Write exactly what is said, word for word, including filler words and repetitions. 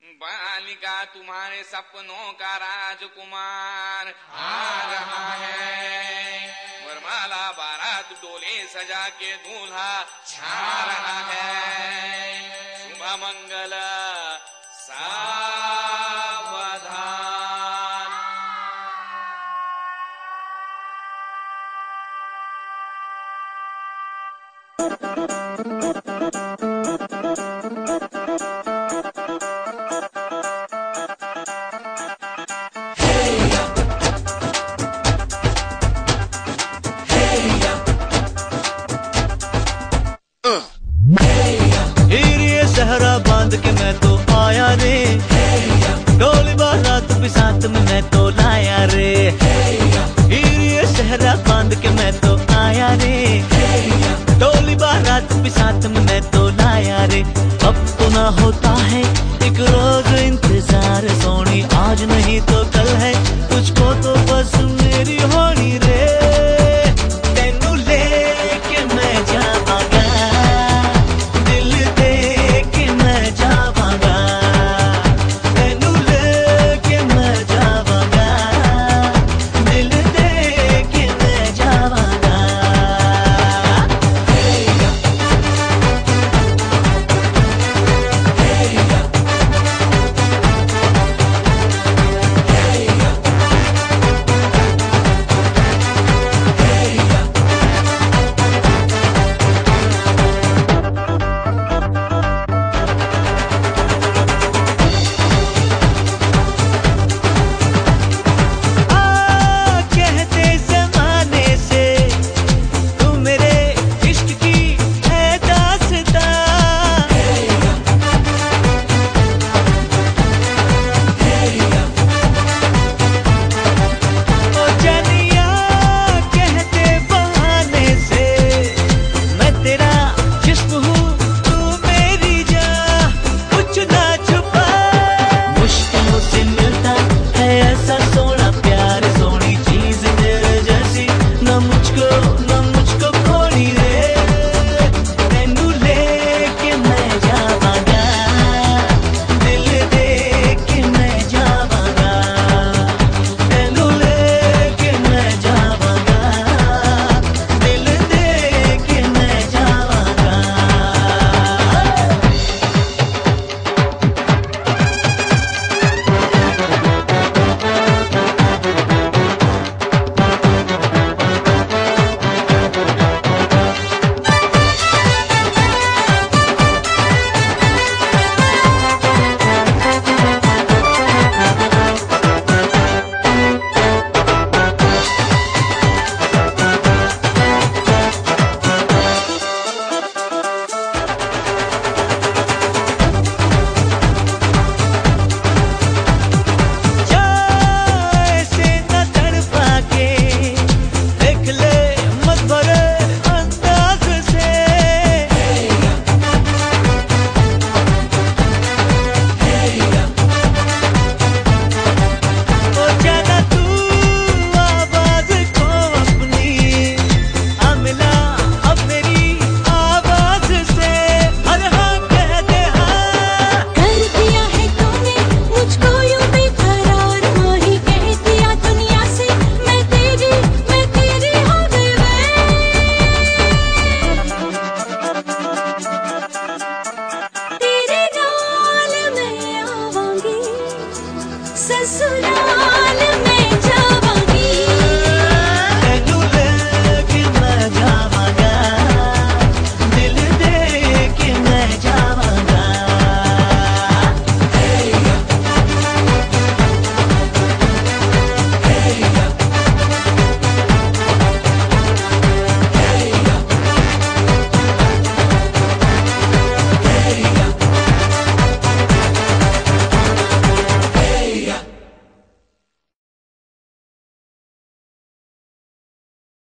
बालिका तुम्हारे सपनों का राजकुमार आ रहा है। वरमाला बारात डोले सजा के दूल्हा छा रहा है। शुभ मंगल सावधान। सहरा बांध के मैं तो आया रे, डोली बारात भी साथ में मैं तो लाया रे। ये सहरा बांध के मैं तो आया रे, डोली बारात भी साथ में मैं तो लाया रे। अब तो ना होता है एक रोज इंतजार सोनी, आज नहीं तो कल है तुझको तो बस मेरी होनी रे। तेनू लेके मैं जावांगा, दिल दे के मैं जावांगा। तेनू लेके मैं जावांगा, दिल दे के मैं जावांगा। ससुरा